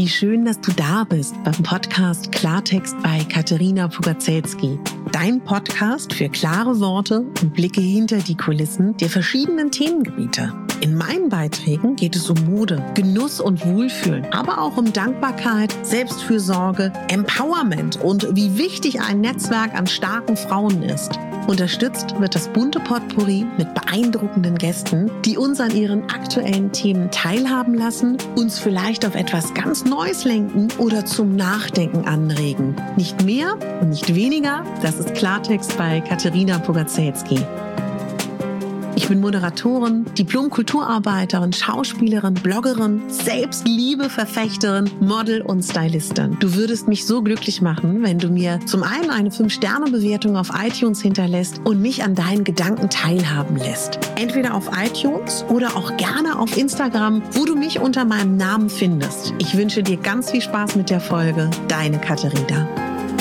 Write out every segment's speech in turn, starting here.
Wie schön, dass du da bist beim Podcast Klartext bei Katerina Pugacelski. Dein Podcast für klare Worte und Blicke hinter die Kulissen der verschiedenen Themengebiete. In meinen Beiträgen geht es um Mode, Genuss und Wohlfühlen, aber auch um Dankbarkeit, Selbstfürsorge, Empowerment und wie wichtig ein Netzwerk an starken Frauen ist. Unterstützt wird das bunte Potpourri mit beeindruckenden Gästen, die uns an ihren aktuellen Themen teilhaben lassen, uns vielleicht auf etwas ganz Neues lenken oder zum Nachdenken anregen. Nicht mehr und nicht weniger, das ist Klartext bei Katerina Pugacelski. Ich bin Moderatorin, Diplom-Kulturarbeiterin, Schauspielerin, Bloggerin, Selbstliebe-Verfechterin, Model und Stylistin. Du würdest mich so glücklich machen, wenn du mir zum einen eine 5-Sterne-Bewertung auf iTunes hinterlässt und mich an deinen Gedanken teilhaben lässt. Entweder auf iTunes oder auch gerne auf Instagram, wo du mich unter meinem Namen findest. Ich wünsche dir ganz viel Spaß mit der Folge. Deine Katerina.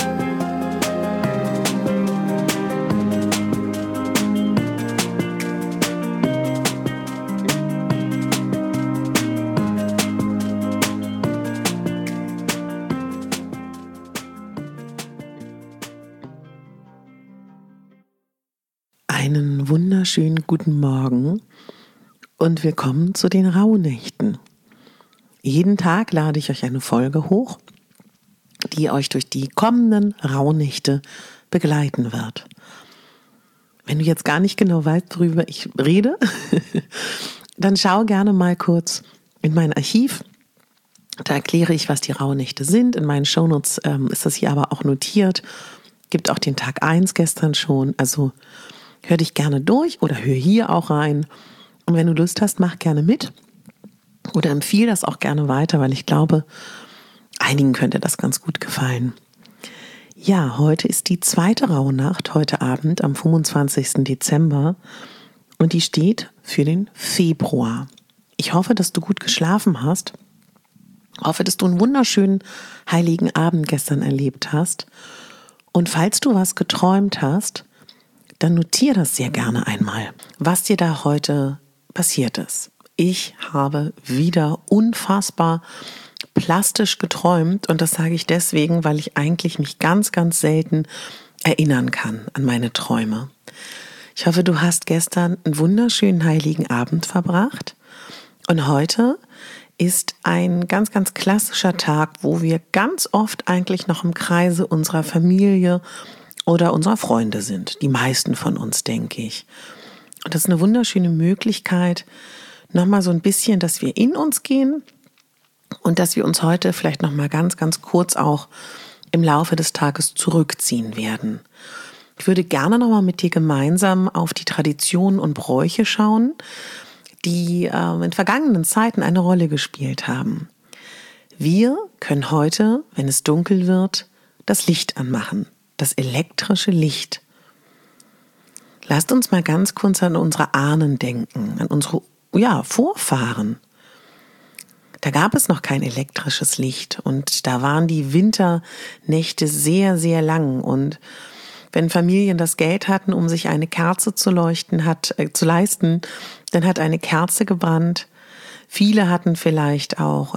Einen wunderschönen guten Morgen und willkommen zu den Rauhnächten. Jeden Tag lade ich euch eine Folge hoch, die euch durch die kommenden Rauhnächte begleiten wird. Wenn du jetzt gar nicht genau weißt, worüber ich rede, dann schau gerne mal kurz in mein Archiv. Da erkläre ich, was die Rauhnächte sind. In meinen Shownotes ist das hier aber auch notiert. Gibt auch den Tag 1 gestern schon, also hör dich gerne durch oder hör hier auch rein. Und wenn du Lust hast, mach gerne mit oder empfiehl das auch gerne weiter, weil ich glaube, einigen könnte das ganz gut gefallen. Ja, heute ist die zweite Rauhnacht, heute Abend am 25. Dezember und die steht für den Februar. Ich hoffe, dass du gut geschlafen hast. Ich hoffe, dass du einen wunderschönen heiligen Abend gestern erlebt hast. Und falls du was geträumt hast, dann notiere das sehr gerne einmal, was dir da heute passiert ist. Ich habe wieder unfassbar plastisch geträumt und das sage ich deswegen, weil ich eigentlich mich ganz, ganz selten erinnern kann an meine Träume. Ich hoffe, du hast gestern einen wunderschönen heiligen Abend verbracht und heute ist ein ganz, ganz klassischer Tag, wo wir ganz oft eigentlich noch im Kreise unserer Familie oder unserer Freunde sind, die meisten von uns, denke ich. Und das ist eine wunderschöne Möglichkeit, nochmal so ein bisschen, dass wir in uns gehen und dass wir uns heute vielleicht nochmal ganz, ganz kurz auch im Laufe des Tages zurückziehen werden. Ich würde gerne nochmal mit dir gemeinsam auf die Traditionen und Bräuche schauen, die in vergangenen Zeiten eine Rolle gespielt haben. Wir können heute, wenn es dunkel wird, das Licht anmachen. Das elektrische Licht. Lasst uns mal ganz kurz an unsere Ahnen denken, an unsere Vorfahren. Da gab es noch kein elektrisches Licht und da waren die Winternächte sehr, sehr lang. Und wenn Familien das Geld hatten, um sich eine Kerze zu leisten, dann hat eine Kerze gebrannt. Viele hatten vielleicht auch,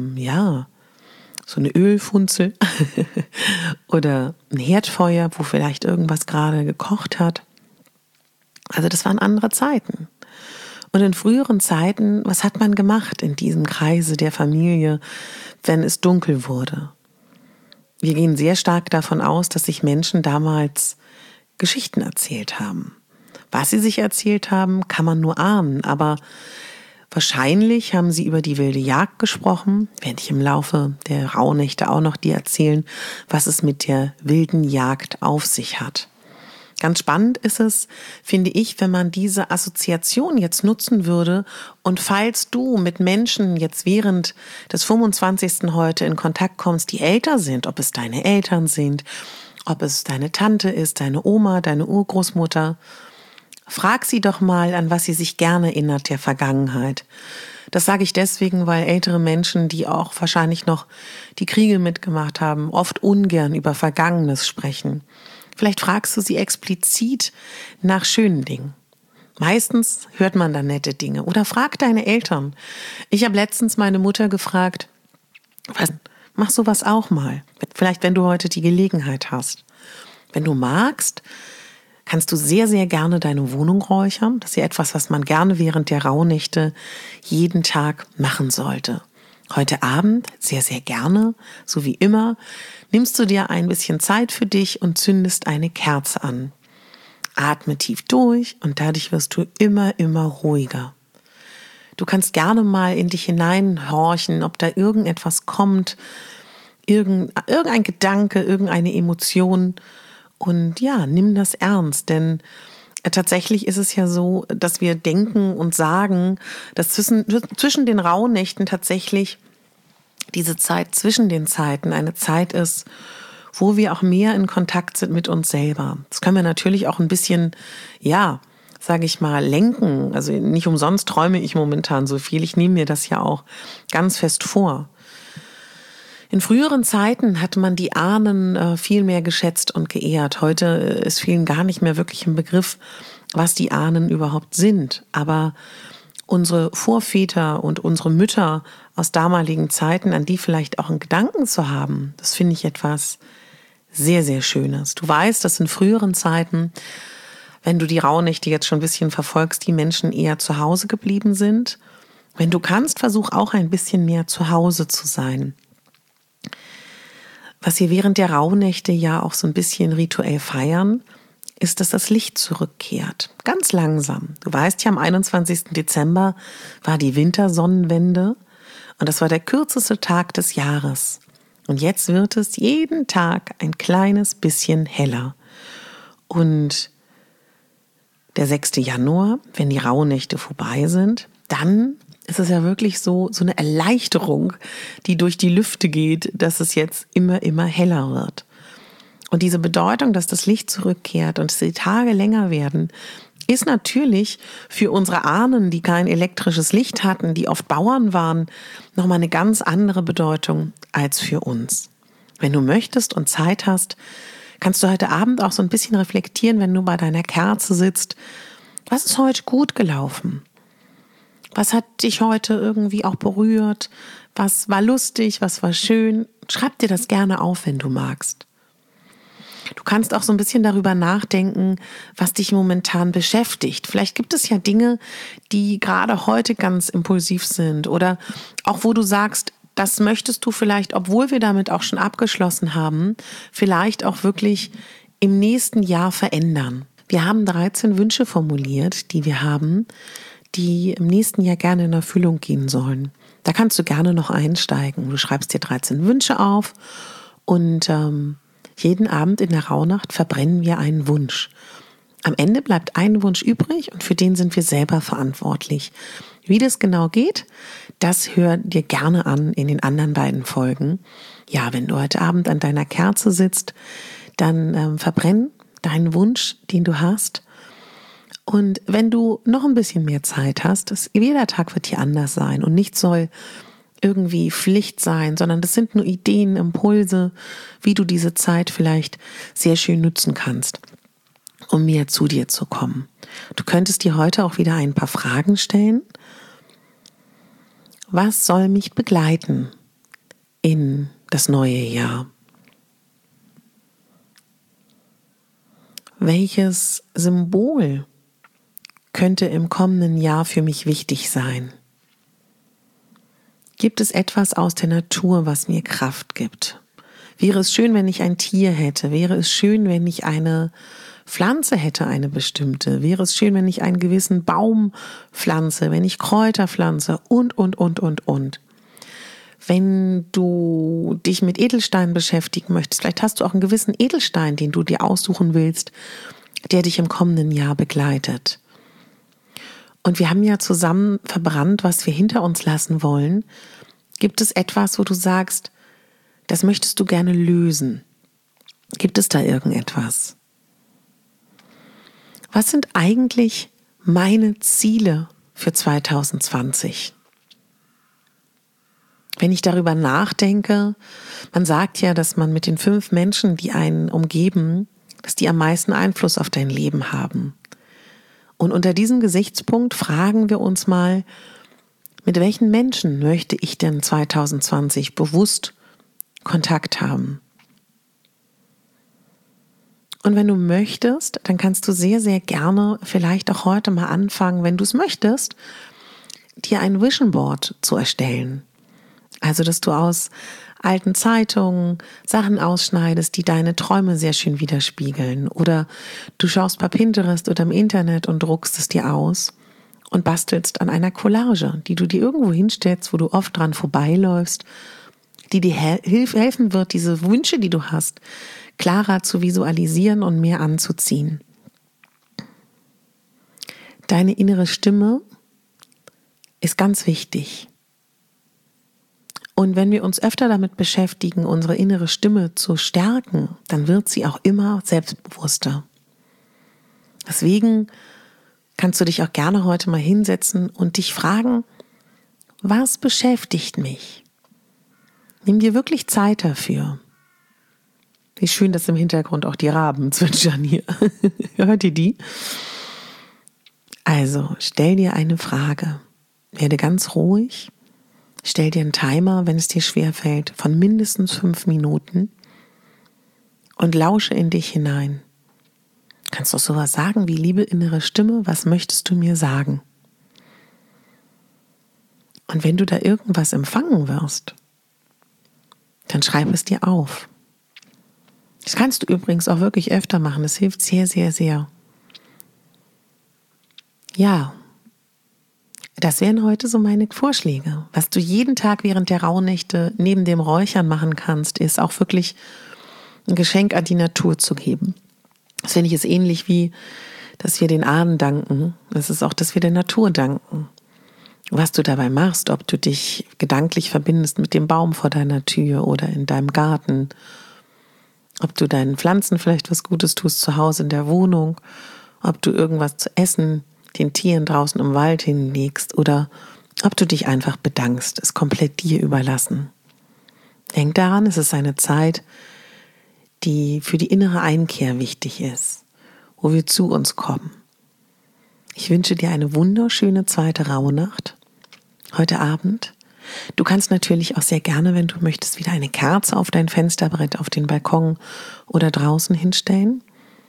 so eine Ölfunzel oder ein Herdfeuer, wo vielleicht irgendwas gerade gekocht hat. Also das waren andere Zeiten. Und in früheren Zeiten, was hat man gemacht in diesem Kreise der Familie, wenn es dunkel wurde? Wir gehen sehr stark davon aus, dass sich Menschen damals Geschichten erzählt haben. Was sie sich erzählt haben, kann man nur ahnen, aber wahrscheinlich haben sie über die wilde Jagd gesprochen, werde ich im Laufe der Rauhnächte auch noch dir erzählen, was es mit der wilden Jagd auf sich hat. Ganz spannend ist es, finde ich, wenn man diese Assoziation jetzt nutzen würde und falls du mit Menschen jetzt während des 25. heute in Kontakt kommst, die älter sind, ob es deine Eltern sind, ob es deine Tante ist, deine Oma, deine Urgroßmutter, frag sie doch mal, an was sie sich gerne erinnert der Vergangenheit. Das sage ich deswegen, weil ältere Menschen, die auch wahrscheinlich noch die Kriege mitgemacht haben, oft ungern über Vergangenes sprechen. Vielleicht fragst du sie explizit nach schönen Dingen. Meistens hört man dann nette Dinge. Oder frag deine Eltern. Ich habe letztens meine Mutter gefragt, Mach sowas auch mal. Vielleicht, wenn du heute die Gelegenheit hast. Wenn du magst, kannst du sehr, sehr gerne deine Wohnung räuchern. Das ist ja etwas, was man gerne während der Rauhnächte jeden Tag machen sollte. Heute Abend, sehr, sehr gerne, so wie immer, nimmst du dir ein bisschen Zeit für dich und zündest eine Kerze an. Atme tief durch und dadurch wirst du immer, immer ruhiger. Du kannst gerne mal in dich hineinhorchen, ob da irgendetwas kommt, irgendein Gedanke, irgendeine Emotion. Und ja, nimm das ernst, denn tatsächlich ist es ja so, dass wir denken und sagen, dass zwischen den Rauhnächten tatsächlich diese Zeit zwischen den Zeiten eine Zeit ist, wo wir auch mehr in Kontakt sind mit uns selber. Das können wir natürlich auch ein bisschen, sage ich mal, lenken. Also nicht umsonst träume ich momentan so viel. Ich nehme mir das ja auch ganz fest vor. In früheren Zeiten hat man die Ahnen viel mehr geschätzt und geehrt. Heute ist vielen gar nicht mehr wirklich im Begriff, was die Ahnen überhaupt sind. Aber unsere Vorväter und unsere Mütter aus damaligen Zeiten, an die vielleicht auch einen Gedanken zu haben, das finde ich etwas sehr, sehr Schönes. Du weißt, dass in früheren Zeiten, wenn du die Rauhnächte jetzt schon ein bisschen verfolgst, die Menschen eher zu Hause geblieben sind. Wenn du kannst, versuch auch ein bisschen mehr zu Hause zu sein. Was wir während der Rauhnächte ja auch so ein bisschen rituell feiern, ist, dass das Licht zurückkehrt. Ganz langsam. Du weißt ja, am 21. Dezember war die Wintersonnenwende und das war der kürzeste Tag des Jahres. Und jetzt wird es jeden Tag ein kleines bisschen heller. Und der 6. Januar, wenn die Rauhnächte vorbei sind, dann ist es ja wirklich so eine Erleichterung, die durch die Lüfte geht, dass es jetzt immer, immer heller wird. Und diese Bedeutung, dass das Licht zurückkehrt und dass die Tage länger werden, ist natürlich für unsere Ahnen, die kein elektrisches Licht hatten, die oft Bauern waren, nochmal eine ganz andere Bedeutung als für uns. Wenn du möchtest und Zeit hast, kannst du heute Abend auch so ein bisschen reflektieren, wenn du bei deiner Kerze sitzt. Was ist heute gut gelaufen? Was hat dich heute irgendwie auch berührt? Was war lustig? Was war schön? Schreib dir das gerne auf, wenn du magst. Du kannst auch so ein bisschen darüber nachdenken, was dich momentan beschäftigt. Vielleicht gibt es ja Dinge, die gerade heute ganz impulsiv sind oder auch wo du sagst, das möchtest du vielleicht, obwohl wir damit auch schon abgeschlossen haben, vielleicht auch wirklich im nächsten Jahr verändern. Wir haben 13 Wünsche formuliert, die wir haben, die im nächsten Jahr gerne in Erfüllung gehen sollen. Da kannst du gerne noch einsteigen. Du schreibst dir 13 Wünsche auf und jeden Abend in der Rauhnacht verbrennen wir einen Wunsch. Am Ende bleibt ein Wunsch übrig und für den sind wir selber verantwortlich. Wie das genau geht, das hör dir gerne an in den anderen beiden Folgen. Ja, wenn du heute Abend an deiner Kerze sitzt, dann verbrenn deinen Wunsch, den du hast. Und wenn du noch ein bisschen mehr Zeit hast, jeder Tag wird hier anders sein und nichts soll irgendwie Pflicht sein, sondern das sind nur Ideen, Impulse, wie du diese Zeit vielleicht sehr schön nutzen kannst, um mehr zu dir zu kommen. Du könntest dir heute auch wieder ein paar Fragen stellen. Was soll mich begleiten in das neue Jahr? Welches Symbol könnte im kommenden Jahr für mich wichtig sein? Gibt es etwas aus der Natur, was mir Kraft gibt? Wäre es schön, wenn ich ein Tier hätte? Wäre es schön, wenn ich eine Pflanze hätte, eine bestimmte? Wäre es schön, wenn ich einen gewissen Baum pflanze, wenn ich Kräuter pflanze und. Wenn du dich mit Edelsteinen beschäftigen möchtest, vielleicht hast du auch einen gewissen Edelstein, den du dir aussuchen willst, der dich im kommenden Jahr begleitet. Und wir haben ja zusammen verbrannt, was wir hinter uns lassen wollen. Gibt es etwas, wo du sagst, das möchtest du gerne lösen? Gibt es da irgendetwas? Was sind eigentlich meine Ziele für 2020? Wenn ich darüber nachdenke, man sagt ja, dass man mit den 5 Menschen, die einen umgeben, dass die am meisten Einfluss auf dein Leben haben. Und unter diesem Gesichtspunkt fragen wir uns mal, Mit welchen Menschen möchte ich denn 2020 bewusst Kontakt haben? Und wenn du möchtest, dann kannst du sehr, sehr gerne vielleicht auch heute mal anfangen, wenn du es möchtest, dir ein Vision Board zu erstellen. Also, dass du aus alten Zeitungen Sachen ausschneidest, die deine Träume sehr schön widerspiegeln. Oder du schaust bei Pinterest oder im Internet und druckst es dir aus und bastelst an einer Collage, die du dir irgendwo hinstellst, wo du oft dran vorbeiläufst, die dir helfen wird, diese Wünsche, die du hast, klarer zu visualisieren und mehr anzuziehen. Deine innere Stimme ist ganz wichtig. Und wenn wir uns öfter damit beschäftigen, unsere innere Stimme zu stärken, dann wird sie auch immer selbstbewusster. Deswegen kannst du dich auch gerne heute mal hinsetzen und dich fragen, was beschäftigt mich? Nimm dir wirklich Zeit dafür. Wie schön, dass im Hintergrund auch die Raben zwitschern hier. Hört ihr die? Also, stell dir eine Frage. Werde ganz ruhig. Stell dir einen Timer, wenn es dir schwerfällt, von mindestens 5 Minuten und lausche in dich hinein. Du kannst doch sowas sagen wie: liebe innere Stimme, was möchtest du mir sagen? Und wenn du da irgendwas empfangen wirst, dann schreib es dir auf. Das kannst du übrigens auch wirklich öfter machen. Das hilft sehr, sehr, sehr. Ja, das wären heute so meine Vorschläge. Was du jeden Tag während der Rauhnächte neben dem Räuchern machen kannst, ist auch wirklich ein Geschenk an die Natur zu geben. Das finde ich ist ähnlich wie, dass wir den Ahnen danken. Das ist auch, dass wir der Natur danken. Was du dabei machst, ob du dich gedanklich verbindest mit dem Baum vor deiner Tür oder in deinem Garten, ob du deinen Pflanzen vielleicht was Gutes tust zu Hause in der Wohnung, ob du irgendwas zu essen den Tieren draußen im Wald hinlegst oder ob du dich einfach bedankst, ist komplett dir überlassen. Denk daran, es ist eine Zeit, die für die innere Einkehr wichtig ist, wo wir zu uns kommen. Ich wünsche dir eine wunderschöne zweite Rauhnacht heute Abend. Du kannst natürlich auch sehr gerne, wenn du möchtest, wieder eine Kerze auf dein Fensterbrett, auf den Balkon oder draußen hinstellen.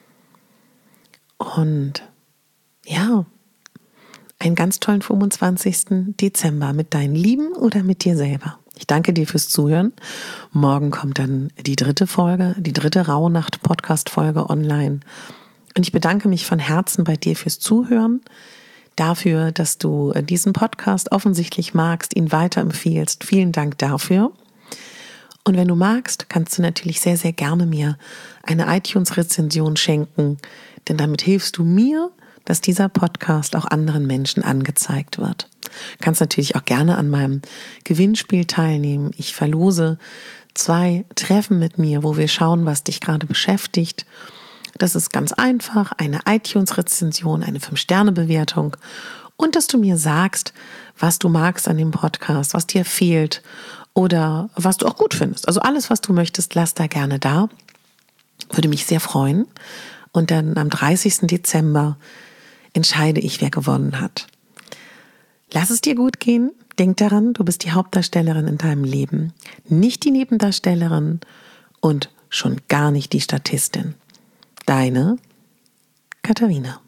Und ja, einen ganz tollen 25. Dezember mit deinen Lieben oder mit dir selber. Ich danke dir fürs Zuhören. Morgen kommt dann die 3. Folge, die 3. Rauhnacht-Podcast-Folge online. Und ich bedanke mich von Herzen bei dir fürs Zuhören, dafür, dass du diesen Podcast offensichtlich magst, ihn weiterempfiehlst. Vielen Dank dafür. Und wenn du magst, kannst du natürlich sehr, sehr gerne mir eine iTunes-Rezension schenken, denn damit hilfst du mir, dass dieser Podcast auch anderen Menschen angezeigt wird. Du kannst natürlich auch gerne an meinem Gewinnspiel teilnehmen. Ich verlose 2 Treffen mit mir, wo wir schauen, was dich gerade beschäftigt. Das ist ganz einfach, eine iTunes-Rezension, eine 5-Sterne-Bewertung und dass du mir sagst, was du magst an dem Podcast, was dir fehlt oder was du auch gut findest. Also alles, was du möchtest, lass da gerne da. Würde mich sehr freuen. Und dann am 30. Dezember entscheide ich, wer gewonnen hat. Lass es dir gut gehen. Denk daran, du bist die Hauptdarstellerin in deinem Leben, nicht die Nebendarstellerin und schon gar nicht die Statistin. Deine Katharina.